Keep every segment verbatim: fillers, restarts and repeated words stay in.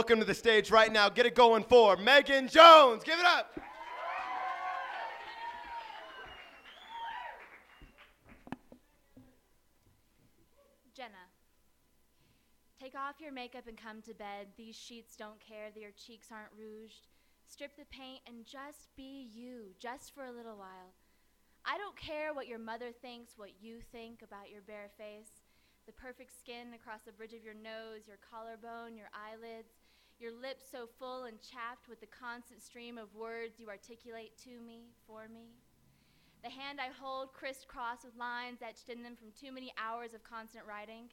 Welcome to the stage right now. Get it going for Megan Jones. Give it up. Jenna, take off your makeup and come to bed. These sheets don't care that your cheeks aren't rouged. Strip the paint and just be you, just for a little while. I don't care what your mother thinks, what you think about your bare face, the perfect skin across the bridge of your nose, your collarbone, your eyelids, your lips so full and chapped with the constant stream of words you articulate to me, for me. The hand I hold crisscrossed with lines etched in them from too many hours of constant writing.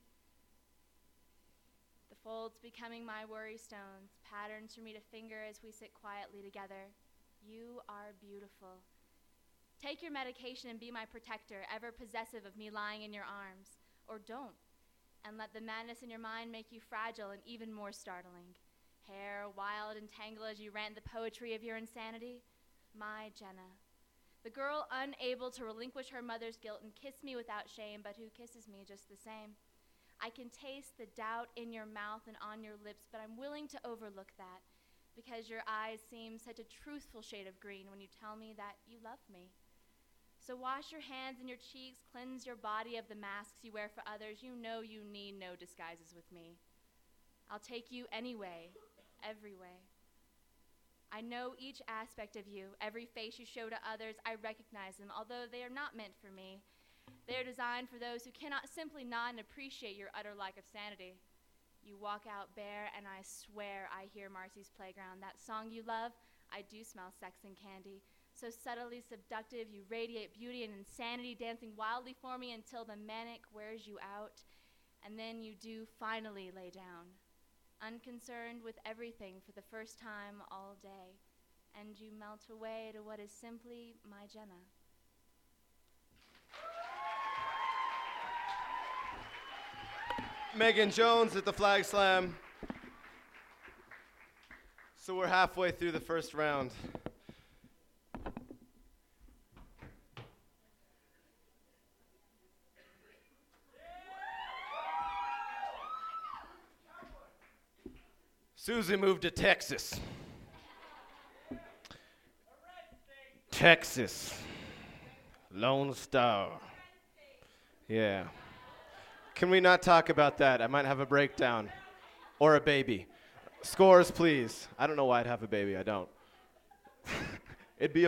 The folds becoming my worry stones, patterns for me to finger as we sit quietly together. You are beautiful. Take your medication and be my protector, ever possessive of me lying in your arms. Or don't, and let the madness in your mind make you fragile and even more startling. Hair wild and tangled as you rant the poetry of your insanity. My Jenna. The girl unable to relinquish her mother's guilt and kiss me without shame, but who kisses me just the same. I can taste the doubt in your mouth and on your lips, but I'm willing to overlook that because your eyes seem such a truthful shade of green when you tell me that you love me. So wash your hands and your cheeks, cleanse your body of the masks you wear for others. You know you need no disguises with me. I'll take you anyway, every way. I know each aspect of you, every face you show to others, I recognize them, although they are not meant for me. They are designed for those who cannot simply nod and appreciate your utter lack of sanity. You walk out bare, and I swear I hear Marcy's Playground. That song you love, I do smell sex and candy. So subtly seductive, you radiate beauty and insanity, dancing wildly for me until the manic wears you out. And then you do finally lay down, unconcerned with everything for the first time all day. And you melt away to what is simply my Jenna. Megan Jones at the Flag Slam. So we're halfway through the first round. Susie moved to Texas. Texas. Lone Star. Yeah. Can we not talk about that? I might have a breakdown. Or a baby. Scores, please. I don't know why I'd have a baby. I don't. It'd be a